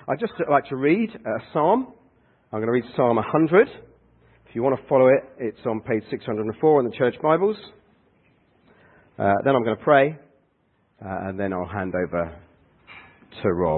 I'd just like to read a psalm. I'm going to read Psalm 100. If you want to follow it, it's on page 604 in the church Bibles. Then I'm going to pray, and then I'll hand over to Rob.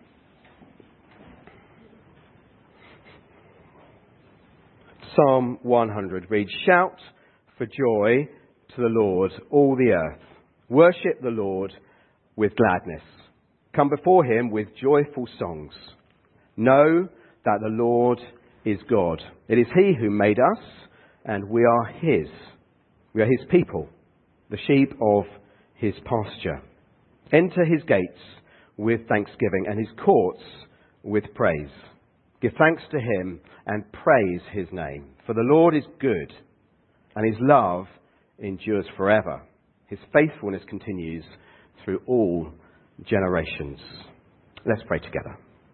Psalm 100 reads, "Shout for joy to the Lord, all the earth. Worship the Lord with gladness. Come before him with joyful songs. Know that the Lord is God. It is he who made us, and we are his. We are his people, the sheep of his pasture. Enter his gates with thanksgiving and his courts with praise. Give thanks to him and praise his name. For the Lord is good, and his love endures forever. His faithfulness continues through all generations." Let's pray together.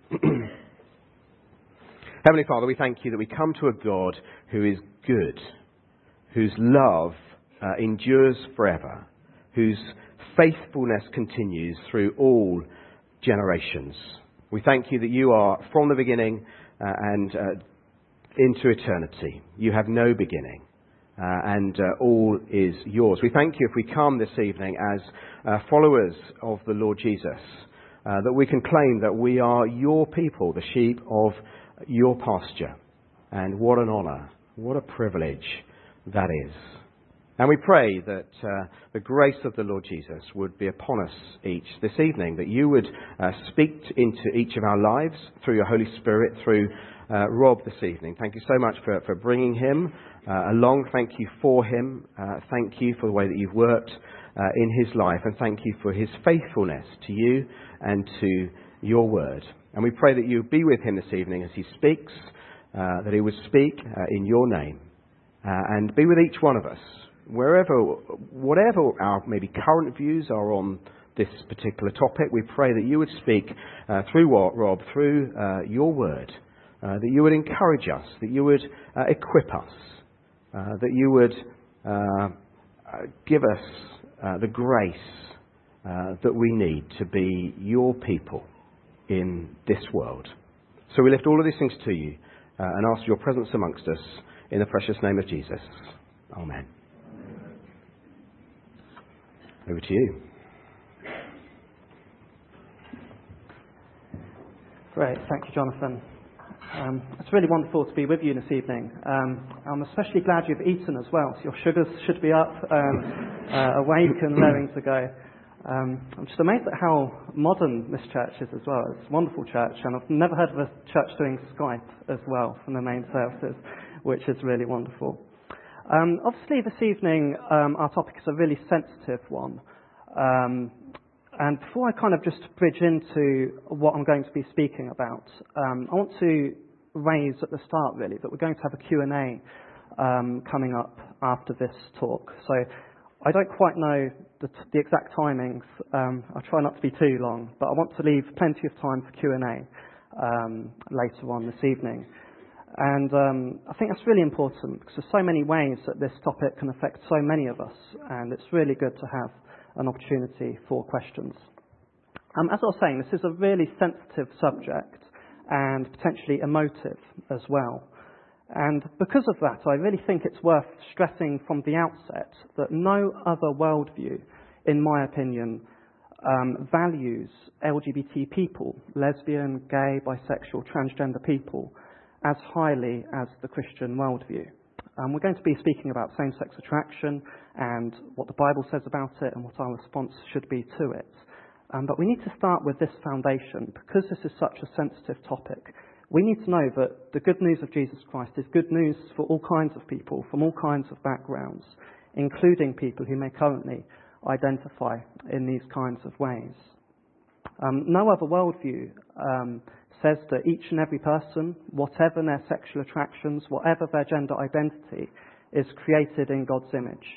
Heavenly Father, we thank you that we come to a God who is good, whose love endures forever, whose faithfulness continues through all generations. We thank you that you are from the beginning and into eternity. You have no beginning. And all is yours. We thank you if we come this evening as followers of the Lord Jesus, that we can claim that we are your people, the sheep of your pasture. And what an honour, what a privilege that is. And we pray that the grace of the Lord Jesus would be upon us each this evening, that you would speak into each of our lives through your Holy Spirit, through Rob this evening. Thank you so much for bringing him along. Thank you for him. Thank you for the way that you've worked in his life. And thank you for his faithfulness to you and to your word. And we pray that you be with him this evening as he speaks, that he would speak in your name. And be with each one of us, whatever our maybe current views are on this particular topic. We pray that you would speak through Rob, through your word, that you would encourage us, that you would equip us, that you would give us the grace that we need to be your people in this world. So we lift all of these things to you and ask your presence amongst us in the precious name of Jesus. Amen. Over to you. Great, thank you, Jonathan. It's really wonderful to be with you this evening. I'm especially glad you've eaten as well. So your sugars should be up, awake and raring to go. I'm just amazed at how modern this church is as well. It's a wonderful church, and I've never heard of a church doing Skype as well from the main services, which is really wonderful. Obviously this evening our topic is a really sensitive one. And before I kind of just bridge into what I'm going to be speaking about, I want to raise at the start really that we're going to have a Q&A coming up after this talk. So I don't quite know the exact timings. I'll try not to be too long, but I want to leave plenty of time for Q&A later on this evening. And I think that's really important because there's so many ways that this topic can affect so many of us, and it's really good to have an opportunity for questions. As I was saying, this is a really sensitive subject and potentially emotive as well. And because of that, I really think it's worth stressing from the outset that no other worldview, in my opinion, values LGBT people, lesbian, gay, bisexual, transgender people, as highly as the Christian worldview. We're going to be speaking about same-sex attraction and what the Bible says about it and what our response should be to it. But we need to start with this foundation. Because this is such a sensitive topic, we need to know that the good news of Jesus Christ is good news for all kinds of people, from all kinds of backgrounds, including people who may currently identify in these kinds of ways. No other worldview says that each and every person, whatever their sexual attractions, whatever their gender identity, is created in God's image.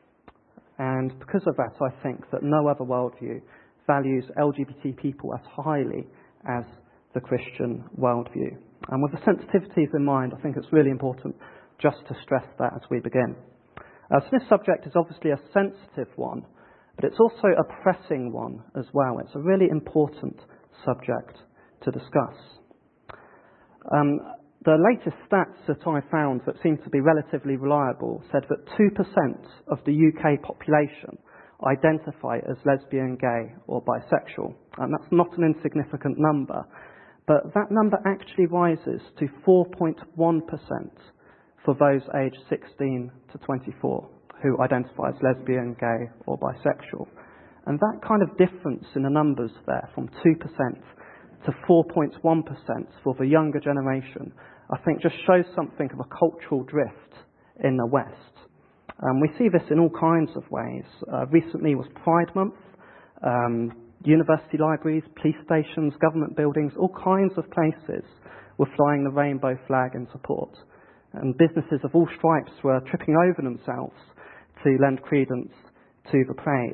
And because of that, I think that no other worldview values LGBT people as highly as the Christian worldview. And with the sensitivities in mind, I think it's really important just to stress that as we begin. So this subject is obviously a sensitive one, but it's also a pressing one as well. It's a really important subject to discuss. The latest stats that I found that seem to be relatively reliable said that 2% of the UK population identify as lesbian, gay or bisexual. And that's not an insignificant number, but that number actually rises to 4.1% for those aged 16 to 24 who identify as lesbian, gay or bisexual. And that kind of difference in the numbers there, from 2% to 4.1% for the younger generation, I think just shows something of a cultural drift in the West. We see this in all kinds of ways. Recently was Pride Month. University libraries, police stations, government buildings, all kinds of places were flying the rainbow flag in support. And businesses of all stripes were tripping over themselves to lend credence to the parade.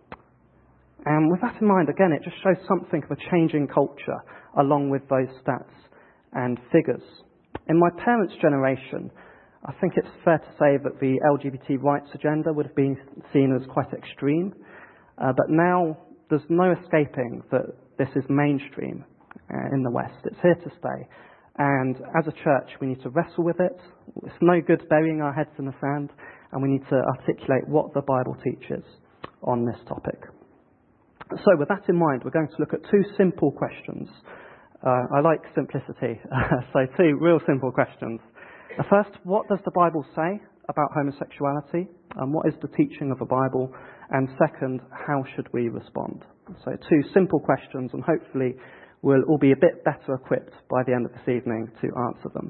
And with that in mind, again, it just shows something of a changing culture along with those stats and figures. In my parents' generation, I think it's fair to say that the LGBT rights agenda would have been seen as quite extreme. But now there's no escaping that this is mainstream in the West. It's here to stay. And as a church, we need to wrestle with it. It's no good burying our heads in the sand, and we need to articulate what the Bible teaches on this topic. So with that in mind, we're going to look at two simple questions. I like simplicity, so two real simple questions. First, what does the Bible say about homosexuality? And what is the teaching of the Bible? And second, how should we respond? So two simple questions, and hopefully we'll all be a bit better equipped by the end of this evening to answer them.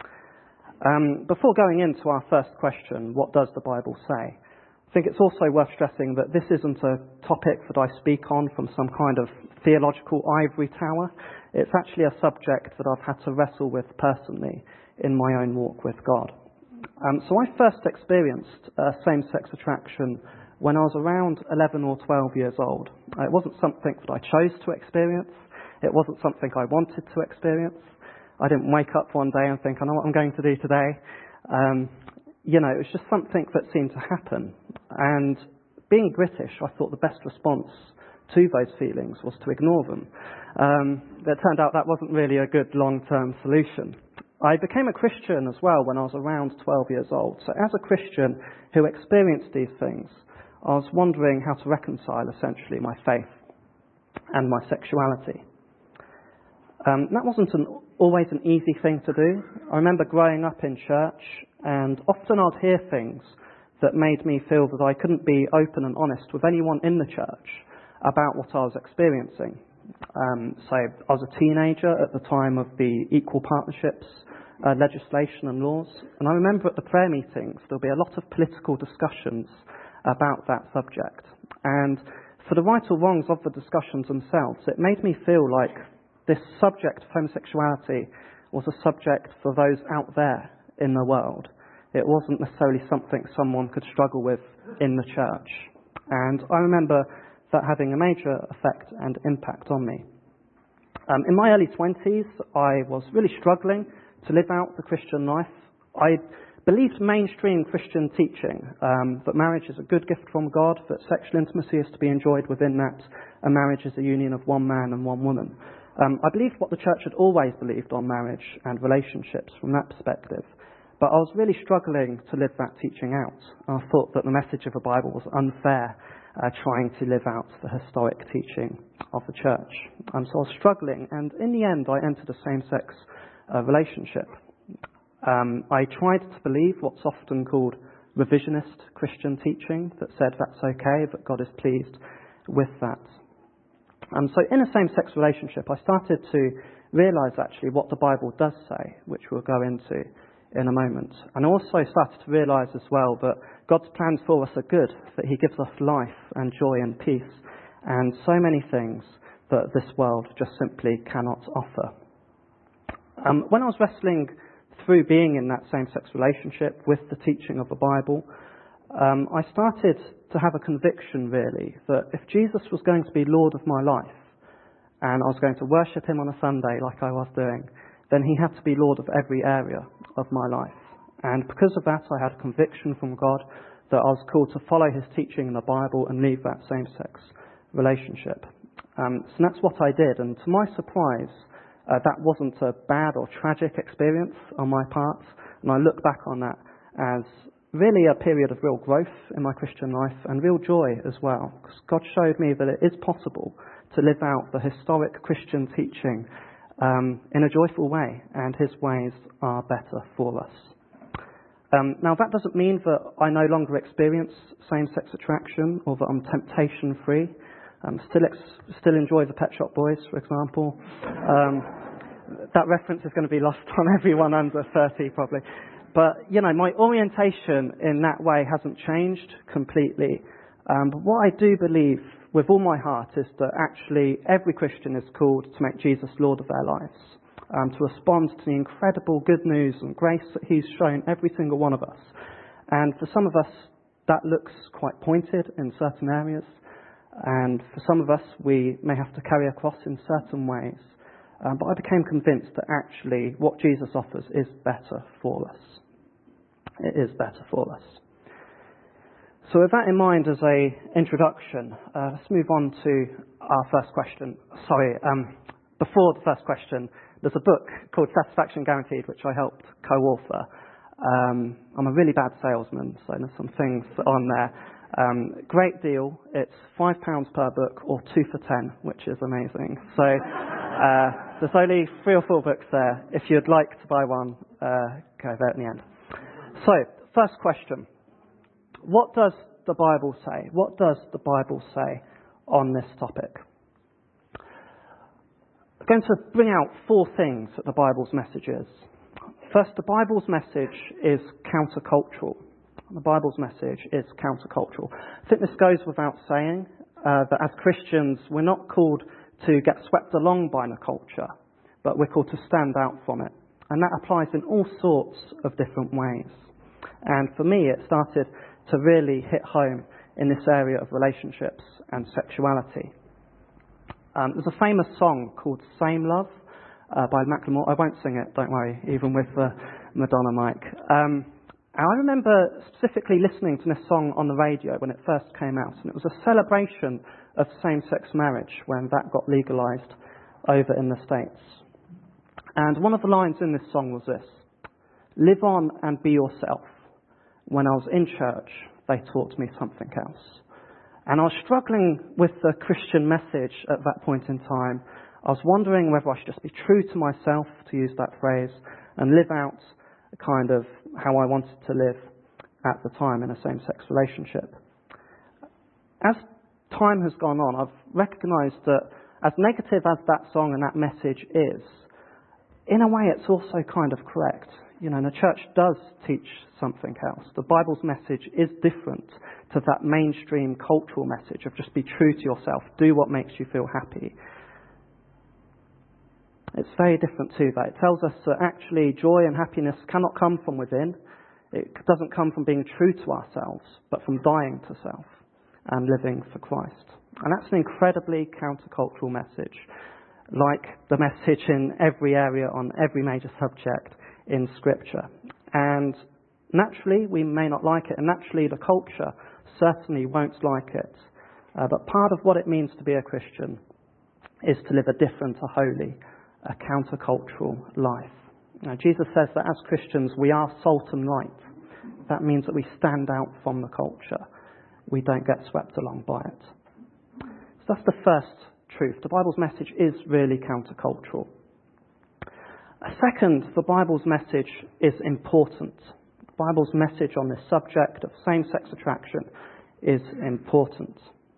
Before going into our first question, what does the Bible say? I think it's also worth stressing that this isn't a topic that I speak on from some kind of theological ivory tower. It's actually a subject that I've had to wrestle with personally in my own walk with God. So I first experienced same-sex attraction when I was around 11 or 12 years old. It wasn't something that I chose to experience. It wasn't something I wanted to experience. I didn't wake up one day and think, I know what I'm going to do today. It was just something that seemed to happen. And being British, I thought the best response to those feelings was to ignore them. It turned out that wasn't really a good long-term solution. I became a Christian as well when I was around 12 years old. So as a Christian who experienced these things, I was wondering how to reconcile essentially my faith and my sexuality. That wasn't always an easy thing to do. I remember growing up in church, and often I'd hear things that made me feel that I couldn't be open and honest with anyone in the church about what I was experiencing. So I was a teenager at the time of the equal partnerships legislation and laws, and I remember at the prayer meetings there'll be a lot of political discussions about that subject. And for the right or wrongs of the discussions themselves, it made me feel like this subject of homosexuality was a subject for those out there in the world. It wasn't necessarily something someone could struggle with in the church. And I remember that having a major effect and impact on me. In my early 20s, I was really struggling to live out the Christian life. I believed mainstream Christian teaching, that marriage is a good gift from God, that sexual intimacy is to be enjoyed within that, and marriage is a union of one man and one woman. I believed what the church had always believed on marriage and relationships from that perspective, but I was really struggling to live that teaching out. I thought that the message of the Bible was unfair, trying to live out the historic teaching of the church. So I was struggling, and in the end I entered a same-sex relationship. I tried to believe what's often called revisionist Christian teaching, that said that's okay, that God is pleased with that. So in a same-sex relationship, I started to realise actually what the Bible does say, which we'll go into in a moment. And I also started to realise as well that God's plans for us are good, that he gives us life and joy and peace, and so many things that this world just simply cannot offer. When I was wrestling through being in that same-sex relationship with the teaching of the Bible, I started to have a conviction, really, that if Jesus was going to be Lord of my life, and I was going to worship him on a Sunday like I was doing, then he had to be Lord of every area of my life. And because of that, I had a conviction from God that I was called to follow his teaching in the Bible and leave that same-sex relationship. So that's what I did, and to my surprise, That wasn't a bad or tragic experience on my part, and I look back on that as really a period of real growth in my Christian life and real joy as well, because God showed me that it is possible to live out the historic Christian teaching in a joyful way, and his ways are better for us. Now, that doesn't mean that I no longer experience same-sex attraction or that I'm temptation-free. Still enjoy the Pet Shop Boys, for example. That reference is going to be lost on everyone under 30, probably. But, my orientation in that way hasn't changed completely. But what I do believe with all my heart is that actually every Christian is called to make Jesus Lord of their lives, to respond to the incredible good news and grace that he's shown every single one of us. And for some of us, that looks quite pointed in certain areas. And for some of us, we may have to carry a cross in certain ways. But I became convinced that actually what Jesus offers is better for us. It is better for us. So with that in mind as an introduction, let's move on to our first question. Before the first question, there's a book called Satisfaction Guaranteed, which I helped co-author. I'm a really bad salesman, so there's some things on there. Great deal. It's £5 per book or 2 for 10, which is amazing. So there's only 3 or 4 books there. If you'd like to buy one, go there at the end. So, first question. What does the Bible say? What does the Bible say on this topic? I'm going to bring out 4 things that the Bible's message is. First, the Bible's message is countercultural. The Bible's message is countercultural. I think this goes without saying, that as Christians, we're not called to get swept along by the culture, but we're called to stand out from it. And that applies in all sorts of different ways. And for me, it started to really hit home in this area of relationships and sexuality. There's a famous song called Same Love by Macklemore. I won't sing it, don't worry, even with the Madonna mic. And I remember specifically listening to this song on the radio when it first came out, and it was a celebration of same-sex marriage when that got legalised over in the States. And one of the lines in this song was this: "Live on and be yourself. When I was in church, they taught me something else." And I was struggling with the Christian message at that point in time. I was wondering whether I should just be true to myself, to use that phrase, and live out kind of how I wanted to live at the time in a same-sex relationship. As time has gone on, I've recognised that as negative as that song and that message is, in a way it's also kind of correct. The church does teach something else. The Bible's message is different to that mainstream cultural message of just be true to yourself, do what makes you feel happy. It's very different to that. It tells us that actually joy and happiness cannot come from within. It doesn't come from being true to ourselves, but from dying to self and living for Christ. And that's an incredibly countercultural message, like the message in every area on every major subject in Scripture. And naturally, we may not like it, and naturally the culture certainly won't like it. But part of what it means to be a Christian is to live a different, a holy, a countercultural life. Now, Jesus says that as Christians, we are salt and light. That means that we stand out from the culture. We don't get swept along by it. So that's the first truth. The Bible's message is really countercultural. Second, the Bible's message is important. The Bible's message on this subject of same-sex attraction is important.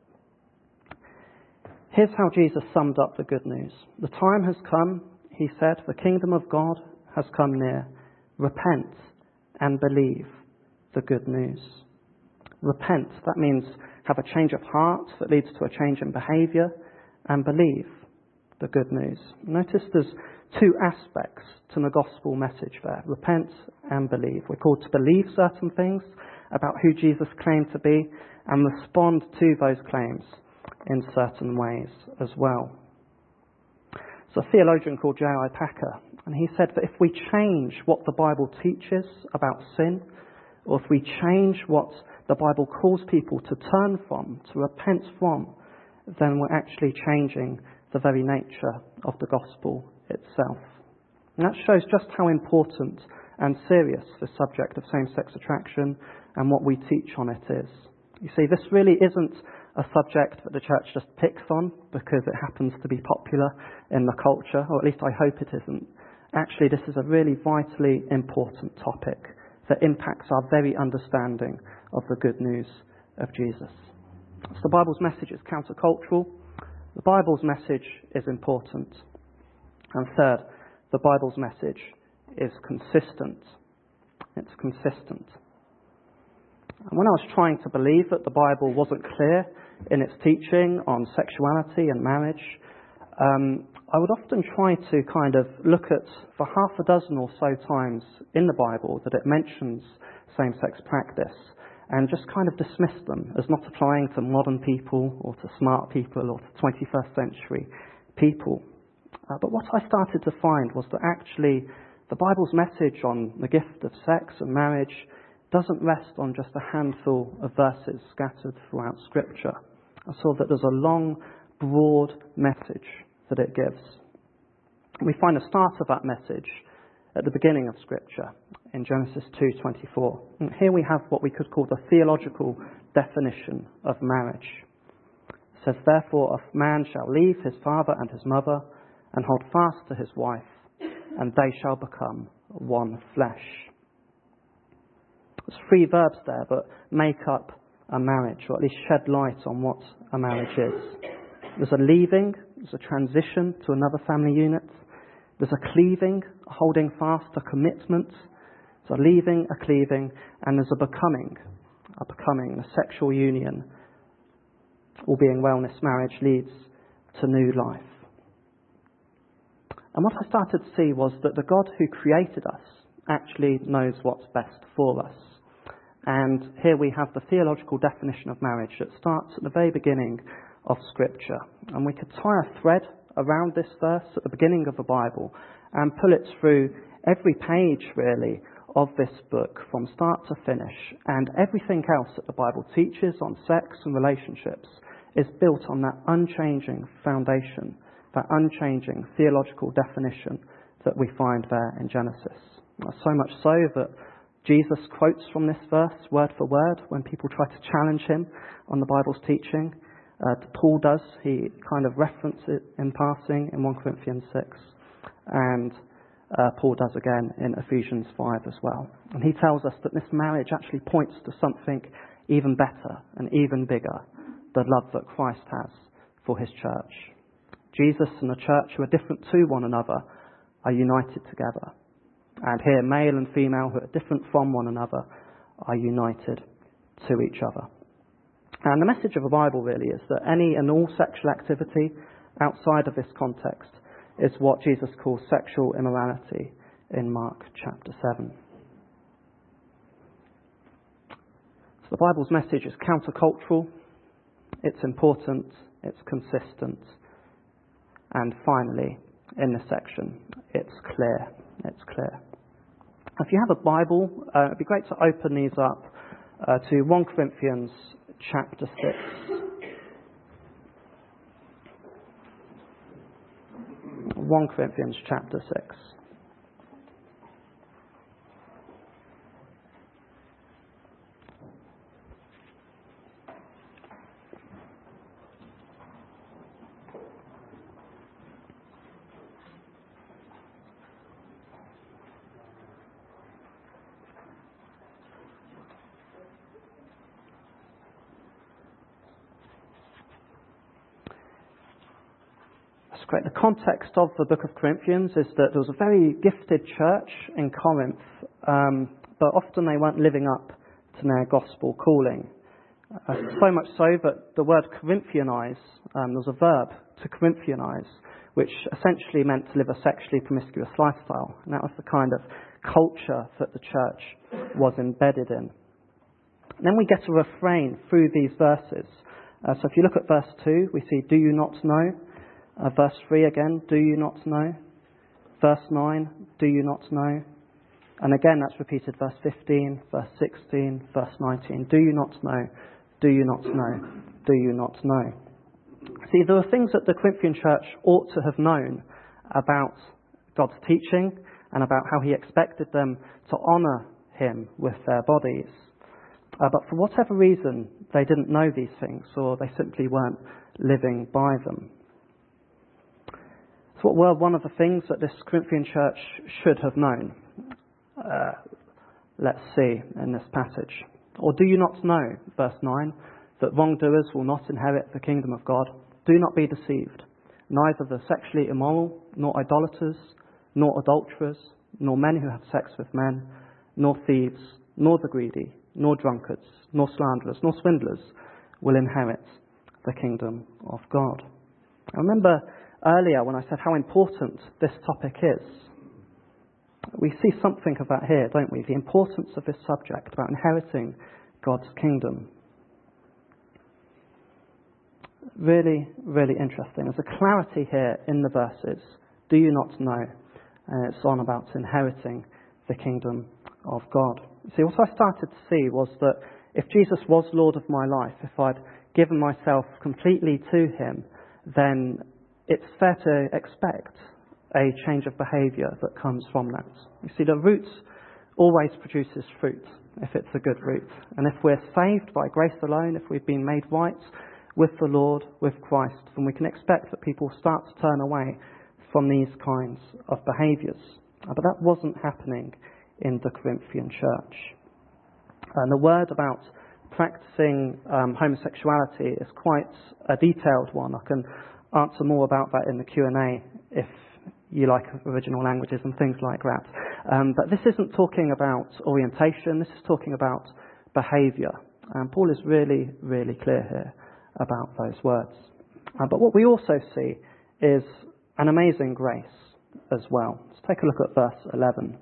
Here's how Jesus summed up the good news. The time has come, he said, the kingdom of God has come near. Repent and believe the good news. Repent, that means have a change of heart that leads to a change in behaviour, and believe the good news. Notice there's 2 aspects to the gospel message there. Repent and believe. We're called to believe certain things about who Jesus claimed to be and respond to those claims in certain ways as well. There's a theologian called J.I. Packer, and he said that if we change what the Bible teaches about sin, or if we change what the Bible calls people to turn from, to repent from, then we're actually changing the very nature of the gospel itself. And that shows just how important and serious the subject of same-sex attraction and what we teach on it is. You see, this really isn't a subject that the church just picks on because it happens to be popular in the culture, or at least I hope it isn't. Actually, this is a really vitally important topic that impacts our very understanding of the good news of Jesus. So the Bible's message is countercultural. The Bible's message is important. And third, the Bible's message is consistent. It's consistent. And when I was trying to believe that the Bible wasn't clear in its teaching on sexuality and marriage, I would often try to kind of look at, for half a dozen or so times in the Bible that it mentions same-sex practice, and just kind of dismiss them as not applying to modern people or to smart people or to 21st century people. But what I started to find was that actually the Bible's message on the gift of sex and marriage doesn't rest on just a handful of verses scattered throughout Scripture. I saw that there's a long, broad message that it gives. We find the start of that message at the beginning of Scripture in Genesis 2:24. And here we have what we could call the theological definition of marriage. It says, "Therefore a man shall leave his father and his mother and hold fast to his wife, and they shall become one flesh." There's 3 verbs there that make up a marriage, or at least shed light on what a marriage is. There's a leaving, there's a transition to another family unit. There's a cleaving, a holding fast, a commitment. There's a leaving, a cleaving, and there's a becoming, a sexual union. All being well, this marriage leads to new life. And what I started to see was that the God who created us actually knows what's best for us. And here we have the theological definition of marriage that starts at the very beginning of Scripture. And we could tie a thread around this verse at the beginning of the Bible and pull it through every page, really, of this book from start to finish. And everything else that the Bible teaches on sex and relationships is built on that unchanging foundation, that unchanging theological definition that we find there in Genesis. So much so that Jesus quotes from this verse word for word when people try to challenge him on the Bible's teaching. Paul does. He kind of references it in passing in 1 Corinthians 6. And Paul does again in Ephesians 5 as well. And he tells us that this marriage actually points to something even better and even bigger, the love that Christ has for his church. Jesus and the church, who are different to one another, are united together. And here, male and female, who are different from one another, are united to each other. And the message of the Bible really is that any and all sexual activity outside of this context is what Jesus calls sexual immorality in Mark chapter 7. So the Bible's message is countercultural, it's important, it's consistent, and finally, in this section, it's clear. It's clear. If you have a Bible, it'd be great to open these up to 1 Corinthians chapter 6. 1 Corinthians chapter 6. The context of the book of Corinthians is that there was a very gifted church in Corinth, but often they weren't living up to their gospel calling. So much so that the word Corinthianize, there was a verb to Corinthianize, which essentially meant to live a sexually promiscuous lifestyle. And that was the kind of culture that the church was embedded in. And then we get a refrain through these verses. So if you look at verse 2, we see, "Do you not know?" Verse 3 again, "Do you not know?" Verse 9, "Do you not know?" And again, that's repeated, verse 15, verse 16, verse 19. "Do you not know? Do you not know? Do you not know?" See, there are things that the Corinthian church ought to have known about God's teaching and about how he expected them to honour him with their bodies. But for whatever reason, they didn't know these things, or they simply weren't living by them. So what were one of the things that this Corinthian church should have known? Let's see in this passage. Or do you not know, verse 9, that wrongdoers will not inherit the kingdom of God? Do not be deceived. Neither the sexually immoral, nor idolaters, nor adulterers, nor men who have sex with men, nor thieves, nor the greedy, nor drunkards, nor slanderers, nor swindlers will inherit the kingdom of God. I remember earlier when I said how important this topic is. We see something of that here, don't we? The importance of this subject about inheriting God's kingdom. Really, really interesting. There's a clarity here in the verses. Do you not know? And it's on about inheriting the kingdom of God. See, what I started to see was that if Jesus was Lord of my life, if I'd given myself completely to him, then it's fair to expect a change of behaviour that comes from that. You see, the root always produces fruit, if it's a good root. And if we're saved by grace alone, if we've been made right with the Lord, with Christ, then we can expect that people start to turn away from these kinds of behaviours. But that wasn't happening in the Corinthian church. And the word about practicing homosexuality is quite a detailed one. I can answer more about that in the Q&A if you like original languages and things like that. But this isn't talking about orientation, this is talking about behaviour. And Paul is really, really clear here about those words. But what we also see is an amazing grace as well. Let's take a look at verse 11.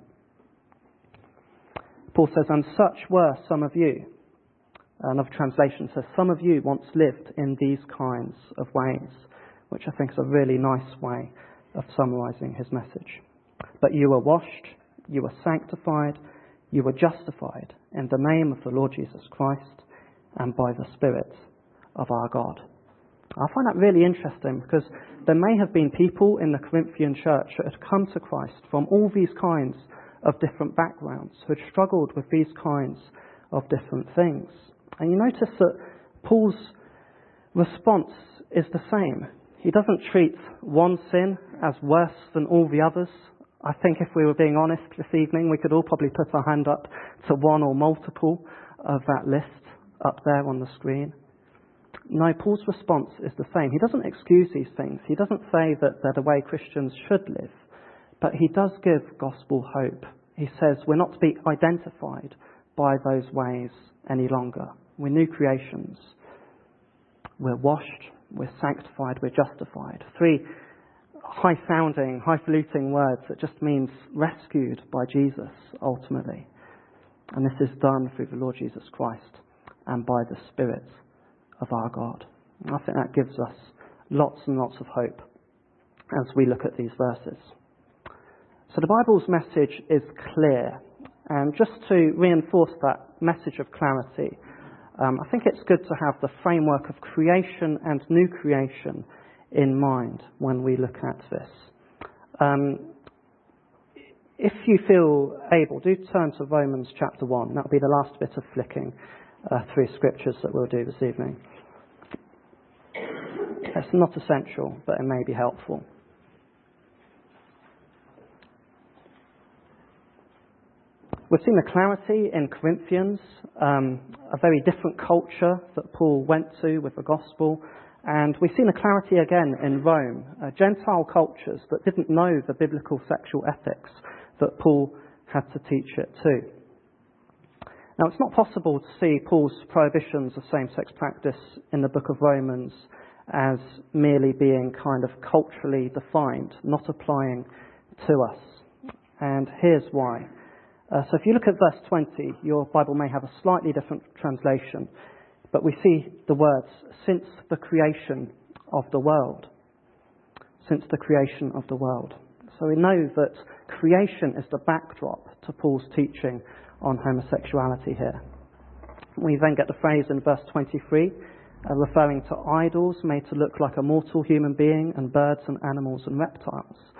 Paul says, and such were some of you. Another translation says, some of you once lived in these kinds of ways, which I think is a really nice way of summarising his message. But you were washed, you were sanctified, you were justified in the name of the Lord Jesus Christ and by the Spirit of our God. I find that really interesting because there may have been people in the Corinthian church that had come to Christ from all these kinds of different backgrounds, who had struggled with these kinds of different things. And you notice that Paul's response is the same. He doesn't treat one sin as worse than all the others. I think if we were being honest this evening, we could all probably put our hand up to one or multiple of that list up there on the screen. No, Paul's response is the same. He doesn't excuse these things. He doesn't say that they're the way Christians should live. But he does give gospel hope. He says we're not to be identified by those ways any longer. We're new creations. We're washed, we're sanctified, we're justified. 3 high-sounding, highfalutin words that just means rescued by Jesus, ultimately. And this is done through the Lord Jesus Christ and by the Spirit of our God. And I think that gives us lots and lots of hope as we look at these verses. So the Bible's message is clear. And just to reinforce that message of clarity, I think it's good to have the framework of creation and new creation in mind when we look at this. If you feel able, do turn to Romans chapter 1. That'll be the last bit of flicking through scriptures that we'll do this evening. It's not essential, but it may be helpful. We've seen the clarity in Corinthians, a very different culture that Paul went to with the gospel. And we've seen the clarity again in Rome, Gentile cultures that didn't know the biblical sexual ethics that Paul had to teach it to. Now, it's not possible to see Paul's prohibitions of same-sex practice in the book of Romans as merely being kind of culturally defined, not applying to us. And here's why. So if you look at verse 20, your Bible may have a slightly different translation, but we see the words, since the creation of the world. Since the creation of the world. So we know that creation is the backdrop to Paul's teaching on homosexuality here. We then get the phrase in verse 23, referring to idols made to look like a mortal human being and birds and animals and reptiles.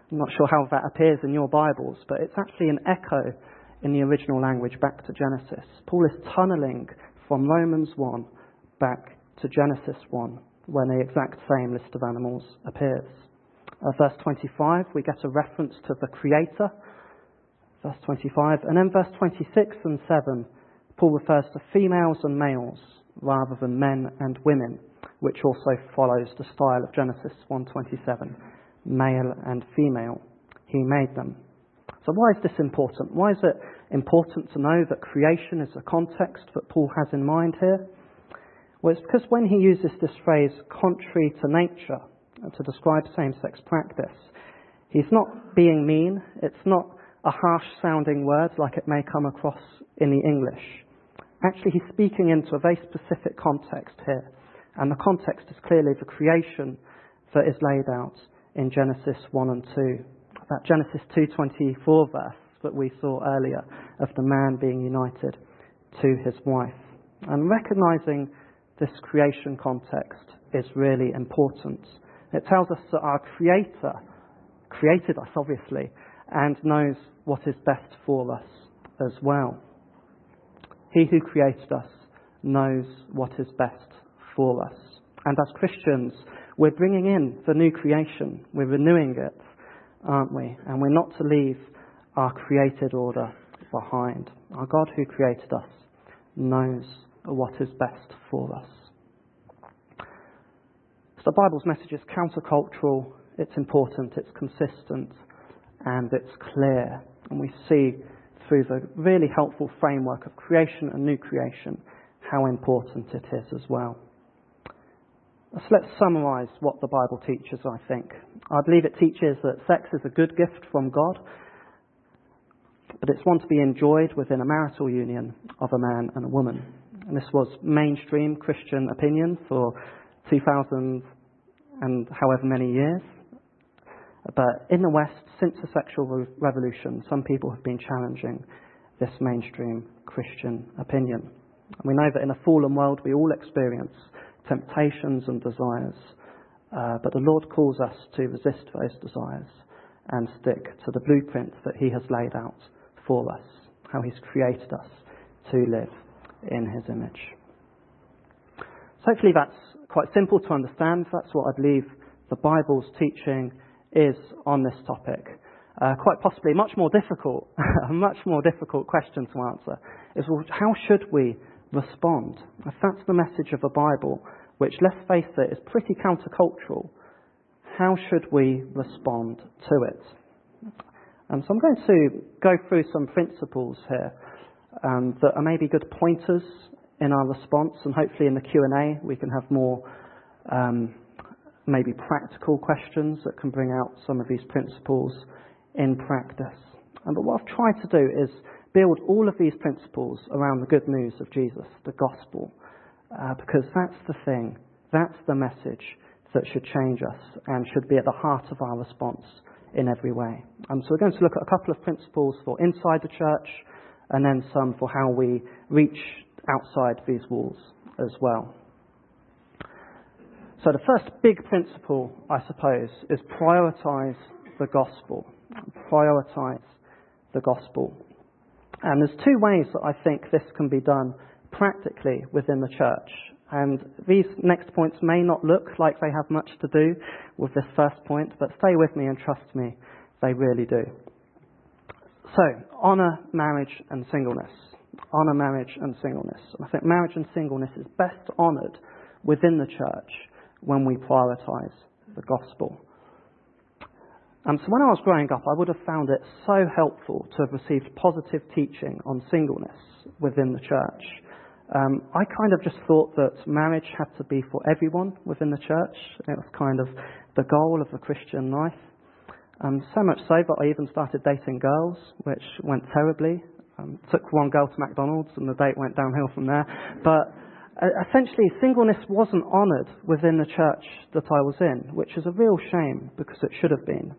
I'm not sure how that appears in your Bibles, but it's actually an echo in the original language back to Genesis. Paul is tunneling from Romans 1 back to Genesis 1, when the exact same list of animals appears. Verse 25, we get a reference to the Creator. Verse 25, and then verse 26 and 7, Paul refers to females and males rather than men and women, which also follows the style of Genesis 1:27, male and female. He made them. So why is this important? Why is it important to know that creation is a context that Paul has in mind here? Well, it's because when he uses this phrase, contrary to nature, to describe same-sex practice, he's not being mean. It's not a harsh-sounding word like it may come across in the English. Actually, he's speaking into a very specific context here. And the context is clearly the creation that is laid out in Genesis 1 and 2. That Genesis 2:24 verse that we saw earlier of the man being united to his wife. And recognizing this creation context is really important. It tells us that our Creator created us, obviously, and knows what is best for us as well. He who created us knows what is best for us. And as Christians, we're bringing in the new creation. We're renewing it, aren't we? And we're not to leave our created order behind. Our God who created us knows what is best for us. So the Bible's message is countercultural, it's important, it's consistent, and it's clear. And we see through the really helpful framework of creation and new creation how important it is as well. So let's summarise what the Bible teaches, I think. I believe it teaches that sex is a good gift from God, but it's one to be enjoyed within a marital union of a man and a woman. And this was mainstream Christian opinion for 2,000 and however many years. But in the West, since the sexual revolution, some people have been challenging this mainstream Christian opinion. And we know that in a fallen world, we all experience temptations and desires. But the Lord calls us to resist those desires and stick to the blueprint that He has laid out for us, how He's created us to live in His image. So hopefully that's quite simple to understand. That's what I believe the Bible's teaching is on this topic. Quite possibly much more difficult, a much more difficult question to answer is, well, how should we respond? If that's the message of the Bible, which, let's face it, is pretty countercultural, how should we respond to it? So I'm going to go through some principles here that are maybe good pointers in our response, and hopefully in the Q&A we can have more maybe practical questions that can bring out some of these principles in practice. But what I've tried to do is build all of these principles around the good news of Jesus, the gospel, because that's the thing, that's the message that should change us and should be at the heart of our response in every way. So we're going to look at a couple of principles for inside the church and then some for how we reach outside these walls as well. So the first big principle, I suppose, is prioritise the gospel. Prioritise the gospel. And there's two ways that I think this can be done practically within the church. And these next points may not look like they have much to do with this first point, but stay with me and trust me, they really do. So, honour marriage and singleness. Honour marriage and singleness. I think marriage and singleness is best honoured within the church when we prioritise the gospel. So when I was growing up, I would have found it so helpful to have received positive teaching on singleness within the church. I kind of just thought that marriage had to be for everyone within the church. It was kind of the goal of the Christian life. So much so that I even started dating girls, which went terribly. Took one girl to McDonald's and the date went downhill from there. But essentially, singleness wasn't honoured within the church that I was in, which is a real shame because it should have been.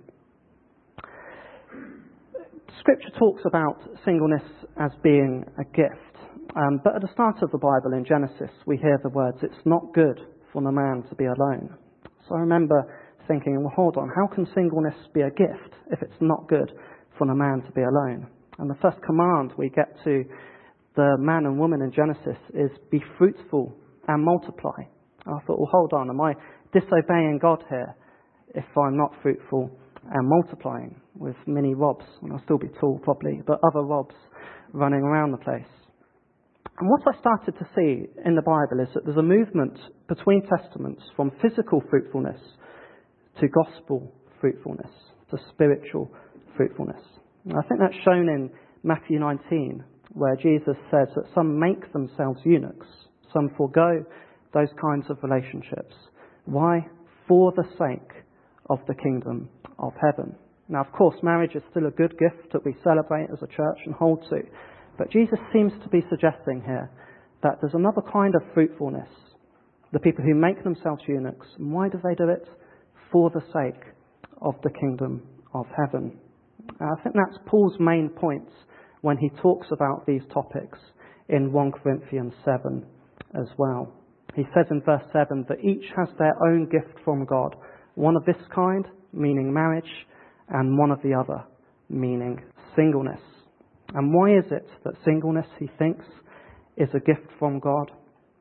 Scripture talks about singleness as being a gift. But at the start of the Bible in Genesis, we hear the words, "It's not good for the man to be alone." So I remember thinking, well, hold on, how can singleness be a gift if it's not good for a man to be alone? And the first command we get to the man and woman in Genesis is be fruitful and multiply. And I thought, well, hold on, am I disobeying God here if I'm not fruitful and multiplying with mini Robs? And I'll still be tall probably, but other Robs running around the place. And what I started to see in the Bible is that there's a movement between testaments from physical fruitfulness to gospel fruitfulness, to spiritual fruitfulness. And I think that's shown in Matthew 19, where Jesus says that some make themselves eunuchs, some forego those kinds of relationships. Why? For the sake of the kingdom of heaven. Now, of course, marriage is still a good gift that we celebrate as a church and hold to. But Jesus seems to be suggesting here that there's another kind of fruitfulness. The people who make themselves eunuchs. And why do they do it? For the sake of the kingdom of heaven. I think that's Paul's main point when he talks about these topics in 1 Corinthians 7 as well. He says in verse 7 that each has their own gift from God. One of this kind, meaning marriage, and one of the other, meaning singleness. And why is it that singleness, he thinks, is a gift from God?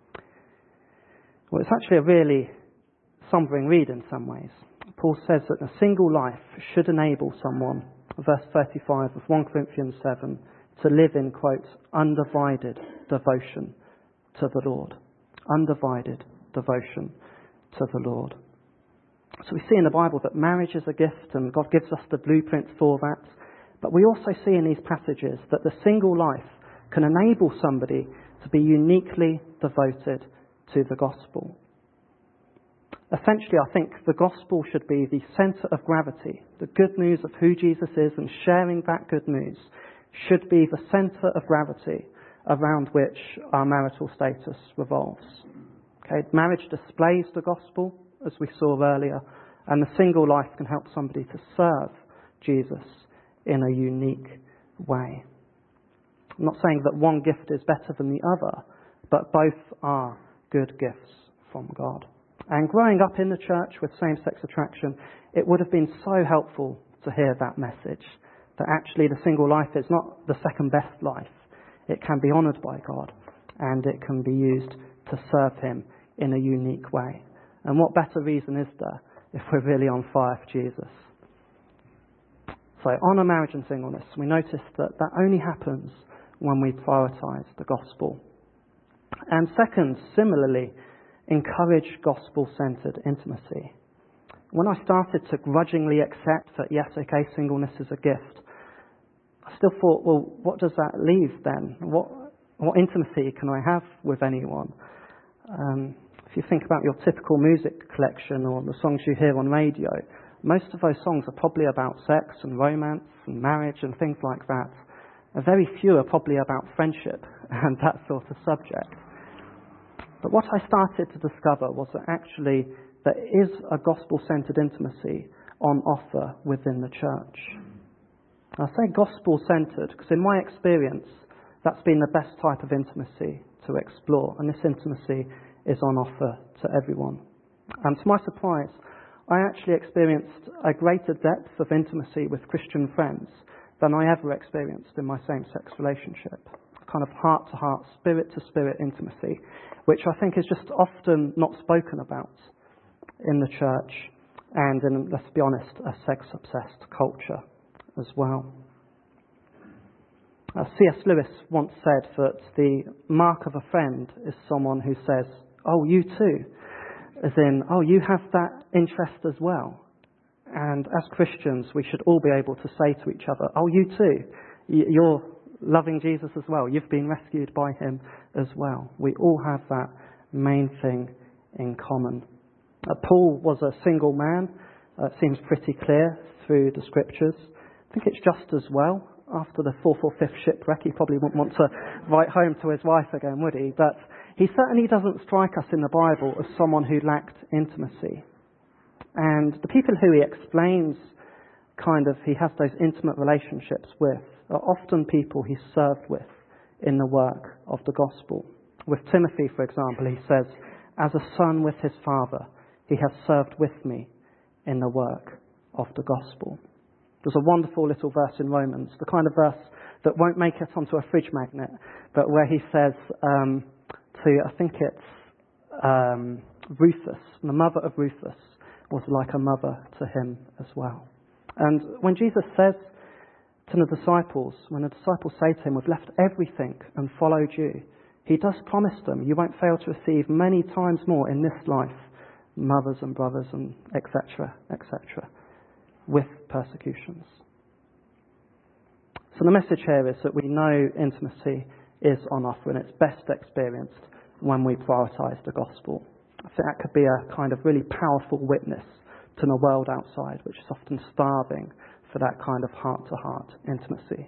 Well, it's actually a really sombering read in some ways. Paul says that a single life should enable someone, verse 35 of 1 Corinthians 7, to live in, quote, undivided devotion to the Lord. Undivided devotion to the Lord. So we see in the Bible that marriage is a gift and God gives us the blueprint for that. But we also see in these passages that the single life can enable somebody to be uniquely devoted to the gospel. Essentially, I think the gospel should be the centre of gravity. The good news of who Jesus is and sharing that good news should be the centre of gravity around which our marital status revolves. Okay, marriage displays the gospel, as we saw earlier, and the single life can help somebody to serve Jesus in a unique way. I'm not saying that one gift is better than the other, but both are good gifts from God. And growing up in the church with same-sex attraction, it would have been so helpful to hear that message, that actually the single life is not the second best life. It can be honoured by God, and it can be used to serve him in a unique way. And what better reason is there if we're really on fire for Jesus? So honour marriage and singleness. We notice that that only happens when we prioritise the gospel. And second, similarly, encourage gospel-centred intimacy. When I started to grudgingly accept that, yes, okay, singleness is a gift, I still thought, well, what does that leave then? What intimacy can I have with anyone? If you think about your typical music collection or the songs you hear on radio, most of those songs are probably about sex and romance and marriage and things like that. And very few are probably about friendship and that sort of subject. But what I started to discover was that actually there is a gospel-centred intimacy on offer within the church. I say gospel-centred because in my experience that's been the best type of intimacy to explore, and this intimacy is on offer to everyone. And to my surprise, I actually experienced a greater depth of intimacy with Christian friends than I ever experienced in my same-sex relationship. A kind of heart-to-heart, spirit-to-spirit intimacy, which I think is just often not spoken about in the church and in, let's be honest, a sex-obsessed culture as well. C.S. Lewis once said that the mark of a friend is someone who says, "Oh, you too," as in, "Oh, you have that interest as well." And as Christians, we should all be able to say to each other, "Oh, you too, you're loving Jesus as well. You've been rescued by him as well." We all have that main thing in common. Paul was a single man. It seems pretty clear through the scriptures. I think it's just as well. After the 4th or 5th shipwreck, he probably wouldn't want to write home to his wife again, would he? But he certainly doesn't strike us in the Bible as someone who lacked intimacy. And the people who he explains he has those intimate relationships with are often people he served with in the work of the gospel. With Timothy, for example, he says, "As a son with his father, he has served with me in the work of the gospel. There's a wonderful little verse in Romans, the kind of verse that won't make it onto a fridge magnet, but where he says I think it's Rufus, the mother of Rufus, was like a mother to him as well. And when Jesus says to the disciples, when the disciples say to him, we've left everything and followed you, he does promise them, you won't fail to receive many times more in this life, mothers and brothers and etc., with persecutions. So the message here is that we know intimacy is on offer and it's best experienced when we prioritise the gospel. I think that could be a kind of really powerful witness to the world outside, which is often starving for that kind of heart-to-heart intimacy.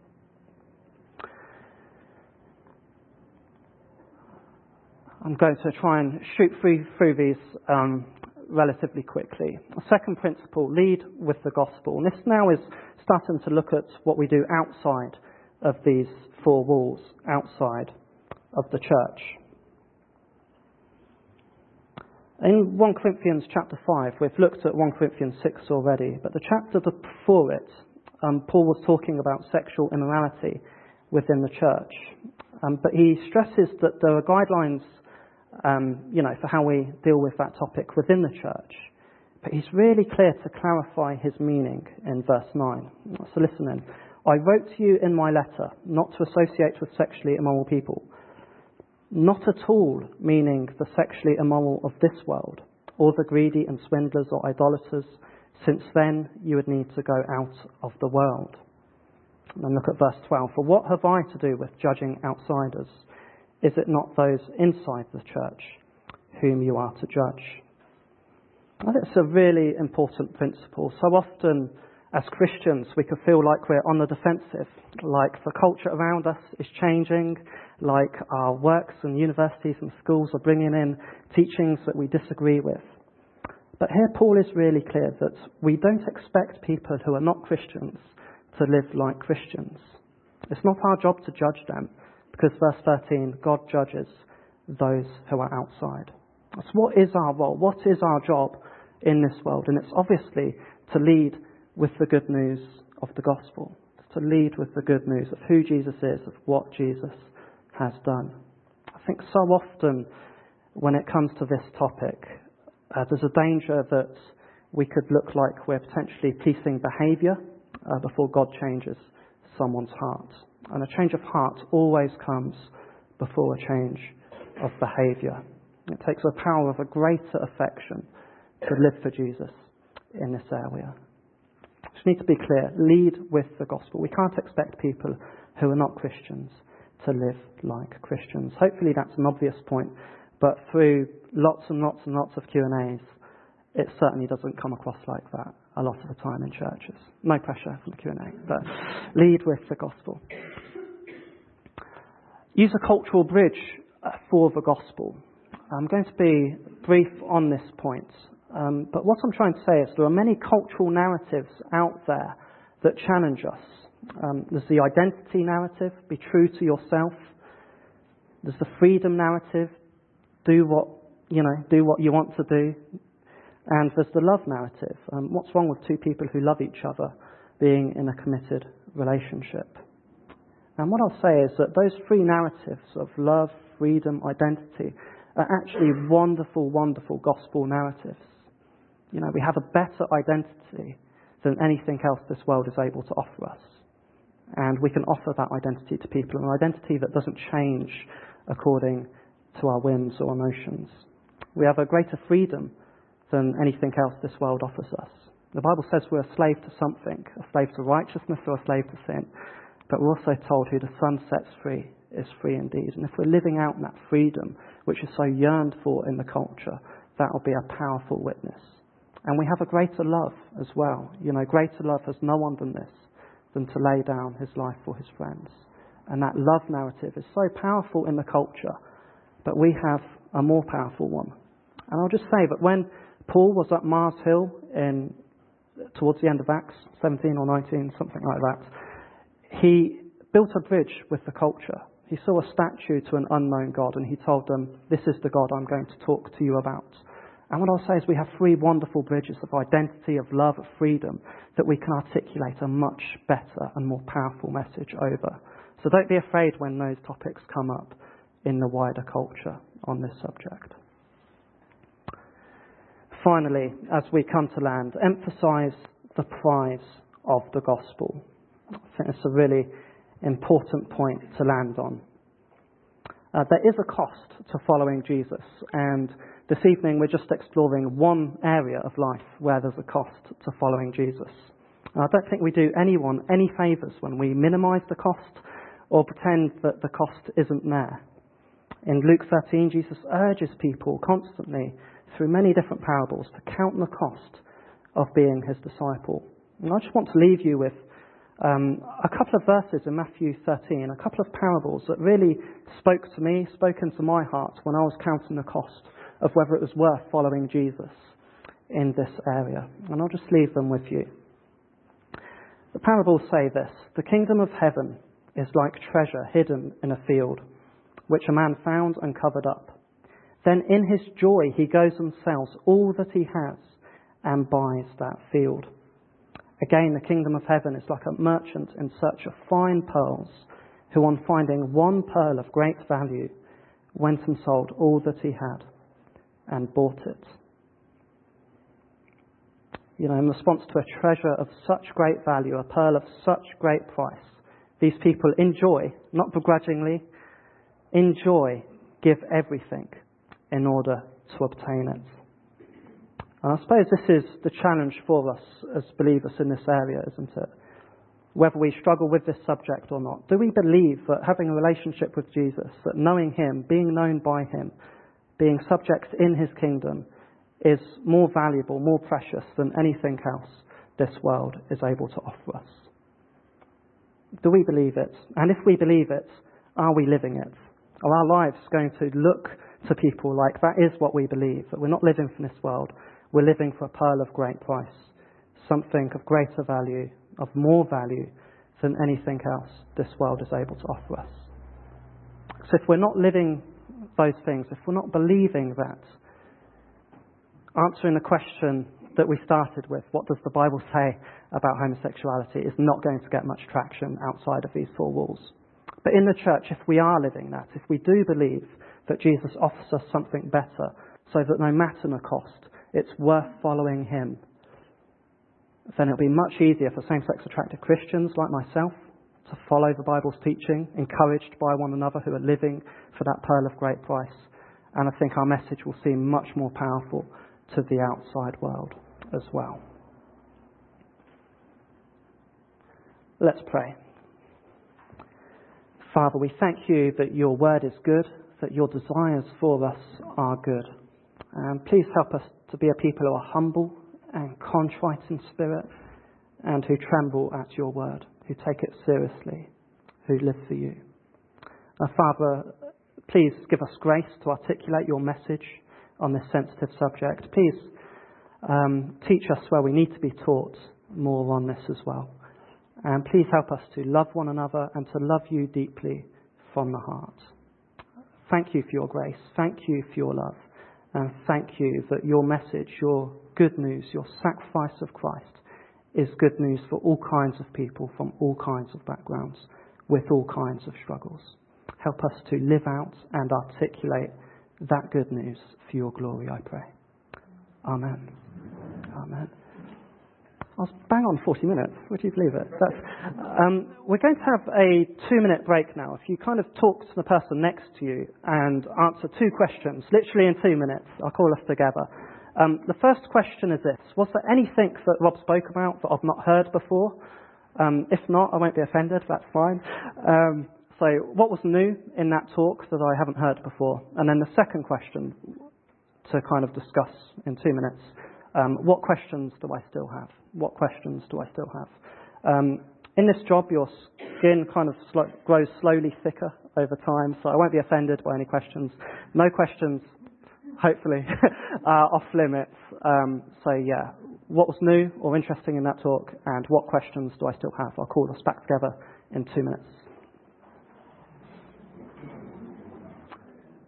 I'm going to try and shoot through these relatively quickly. The second principle, lead with the gospel. And this now is starting to look at what we do outside of these four walls, outside of the church. In 1 Corinthians chapter 5, we've looked at 1 Corinthians 6 already, but the chapter before it, Paul was talking about sexual immorality within the church. But he stresses that there are guidelines, for how we deal with that topic within the church. But he's really clear to clarify his meaning in verse 9. So listen in. I wrote to you in my letter not to associate with sexually immoral people. Not at all meaning the sexually immoral of this world, or the greedy and swindlers or idolaters, since then you would need to go out of the world. And then look at verse 12. For what have I to do with judging outsiders? Is it not those inside the church whom you are to judge? I think it's a really important principle. So often as Christians we can feel like we're on the defensive, like the culture around us is changing, like our works and universities and schools are bringing in teachings that we disagree with. But here Paul is really clear that we don't expect people who are not Christians to live like Christians. It's not our job to judge them, because verse 13, God judges those who are outside. So what is our role? What is our job in this world? And it's obviously to lead with the good news of the gospel, to lead with the good news of who Jesus is, of what Jesus has done. I think so often when it comes to this topic, there's a danger that we could look like we're potentially policing behaviour before God changes someone's heart. And a change of heart always comes before a change of behaviour. It takes the power of a greater affection to live for Jesus in this area. Just need to be clear, lead with the gospel. We can't expect people who are not Christians to live like Christians. Hopefully that's an obvious point, but through lots and lots and lots of Q&As, it certainly doesn't come across like that a lot of the time in churches. No pressure from the Q&A, but lead with the gospel. Use a cultural bridge for the gospel. I'm going to be brief on this point, but what I'm trying to say is there are many cultural narratives out there that challenge us. There's the identity narrative, be true to yourself. There's the freedom narrative, do what you want to do. And there's the love narrative. What's wrong with two people who love each other being in a committed relationship? And what I'll say is that those three narratives of love, freedom, identity are actually wonderful, wonderful gospel narratives. We have a better identity than anything else this world is able to offer us. And we can offer that identity to people, an identity that doesn't change according to our whims or emotions. We have a greater freedom than anything else this world offers us. The Bible says we're a slave to something, a slave to righteousness or a slave to sin. But we're also told who the Son sets free is free indeed. And if we're living out in that freedom, which is so yearned for in the culture, that will be a powerful witness. And we have a greater love as well. Greater love has no one than this, than to lay down his life for his friends. And that love narrative is so powerful in the culture, but we have a more powerful one. And I'll just say that when Paul was at Mars Hill towards the end of Acts 17 or 19, something like that, he built a bridge with the culture. He saw a statue to an unknown God and he told them, this is the God I'm going to talk to you about. And what I'll say is we have three wonderful bridges of identity, of love, of freedom that we can articulate a much better and more powerful message over. So don't be afraid when those topics come up in the wider culture on this subject. Finally, as we come to land, emphasise the prize of the gospel. I think it's a really important point to land on. There is a cost to following Jesus, and this evening we're just exploring one area of life where there's a cost to following Jesus. And I don't think we do anyone any favours when we minimise the cost or pretend that the cost isn't there. In Luke 13, Jesus urges people constantly through many different parables to count the cost of being his disciple. And I just want to leave you with a couple of verses in Matthew 13, a couple of parables that really spoke to me, spoke into my heart when I was counting the cost of whether it was worth following Jesus in this area. And I'll just leave them with you. The parables say this: the kingdom of heaven is like treasure hidden in a field, which a man found and covered up. Then in his joy he goes and sells all that he has and buys that field. Again, the kingdom of heaven is like a merchant in search of fine pearls, who on finding one pearl of great value, went and sold all that he had and bought it. You know, in response to a treasure of such great value, a pearl of such great price, these people enjoy, not begrudgingly, enjoy, give everything in order to obtain it. And I suppose this is the challenge for us as believers in this area, isn't it? Whether we struggle with this subject or not. Do we believe that having a relationship with Jesus, that knowing him, being known by him, being subjects in his kingdom is more valuable, more precious than anything else this world is able to offer us? Do we believe it? And if we believe it, are we living it? Are our lives going to look to people like that is what we believe, that we're not living for this world, we're living for a pearl of great price, something of greater value, of more value than anything else this world is able to offer us? So if we're not living those things, if we're not believing that, answering the question that we started with, what does the Bible say about homosexuality, is not going to get much traction outside of these four walls. But in the church, if we are living that, if we do believe that Jesus offers us something better, so that no matter the cost, it's worth following him, then it'll be much easier for same-sex attracted Christians like myself to follow the Bible's teaching, encouraged by one another who are living for that pearl of great price. And I think our message will seem much more powerful to the outside world as well. Let's pray. Father, we thank you that your word is good, that your desires for us are good. And please help us to be a people who are humble and contrite in spirit, and who tremble at your word, who take it seriously, who live for you. Father, please give us grace to articulate your message on this sensitive subject. Please teach us where we need to be taught more on this as well. And please help us to love one another and to love you deeply from the heart. Thank you for your grace. Thank you for your love. And thank you that your message, your good news, your sacrifice of Christ is good news for all kinds of people from all kinds of backgrounds with all kinds of struggles. Help us to live out and articulate that good news for your glory, I pray. Amen. Amen. I was bang on 40 minutes. Would you believe it? We're going to have a 2-minute break now. If you kind of talk to the person next to you and answer 2 questions, literally in 2 minutes, I'll call us together. The first question is this: was there anything that Rob spoke about that I've not heard before? If not, I won't be offended. That's fine. So what was new in that talk that I haven't heard before? And then the second question to kind of discuss in 2 minutes: what questions do I still have? What questions do I still have? In this job, your skin kind of grows slowly thicker over time, so I won't be offended by any questions. No questions, hopefully, are off limits. So yeah, what was new or interesting in that talk, and what questions do I still have? I'll call us back together in 2 minutes.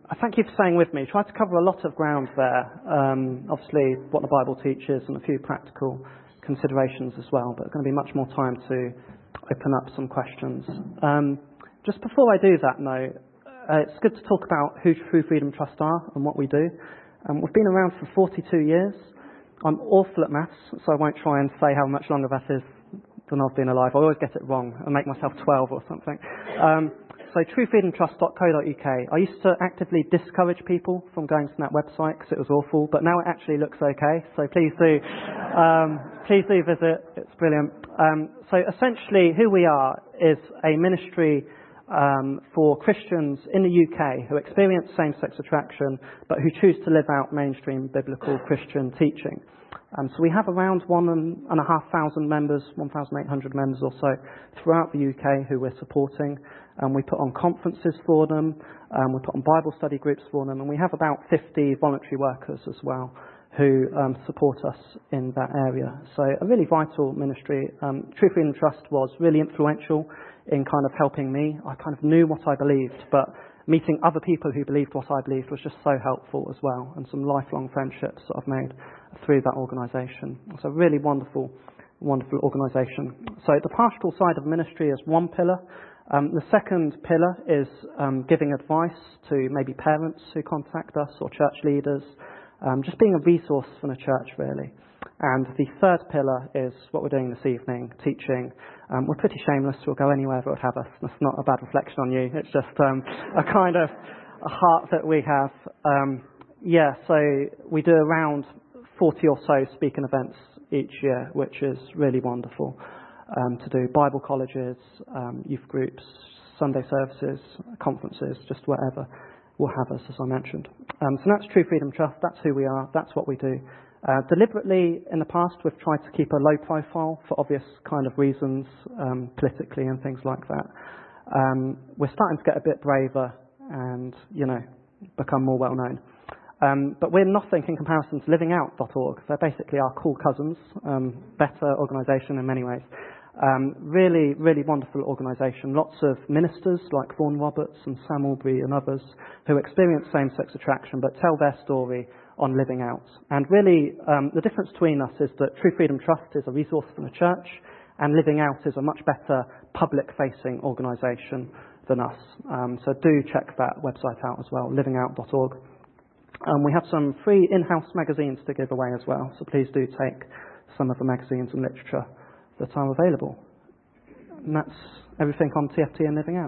Thank you for staying with me. Tried to cover a lot of ground there. Obviously, what the Bible teaches and a few practical considerations as well, but there's going to be much more time to open up some questions. Just before I do that, though, it's good to talk about who True Freedom Trust are and what we do. We've been around for 42 years. I'm awful at maths, so I won't try and say how much longer that is than I've been alive. I always get it wrong. I make myself 12 or something. So truefreedomtrust.co.uk. I used to actively discourage people from going to that website because it was awful, but now it actually looks okay. So please do visit. It's brilliant. So essentially, who we are is a ministry for Christians in the UK who experience same-sex attraction, but who choose to live out mainstream biblical Christian teaching. So we have around 1,500 members, 1,800 members or so throughout the UK who we're supporting. We put on conferences for them, we put on Bible study groups for them, and we have about 50 voluntary workers as well who support us in that area. So a really vital ministry. True Freedom Trust was really influential in kind of helping me. I kind of knew what I believed, but meeting other people who believed what I believed was just so helpful as well, and some lifelong friendships that I've made through that organisation. It's a really wonderful organisation. So the pastoral side of ministry is one pillar. The second pillar is giving advice to maybe parents who contact us or church leaders, just being a resource for the church really. And the third pillar is what we're doing this evening, teaching. We're pretty shameless, we'll go anywhere that would have us. That's not a bad reflection on you, it's just a kind of a heart that we have. So we do around 40 or so speaking events each year, which is really wonderful to do. Bible colleges, youth groups, Sunday services, conferences, just whatever will have us, as I mentioned. So that's True Freedom Trust, that's who we are, that's what we do. Deliberately, in the past, we've tried to keep a low profile for obvious kind of reasons, politically and things like that. We're starting to get a bit braver and, become more well known. But we're nothing in comparison to livingout.org. They're basically our cool cousins, better organisation in many ways. Really, really wonderful organisation. Lots of ministers like Vaughan Roberts and Sam Albury and others who experience same-sex attraction but tell their story on Living Out. And really, the difference between us is that True Freedom Trust is a resource for the church, and Living Out is a much better public-facing organisation than us. So do check that website out as well, livingout.org. We have some free in-house magazines to give away as well, so please do take some of the magazines and literature that are available. And that's everything on TFT and Living Out.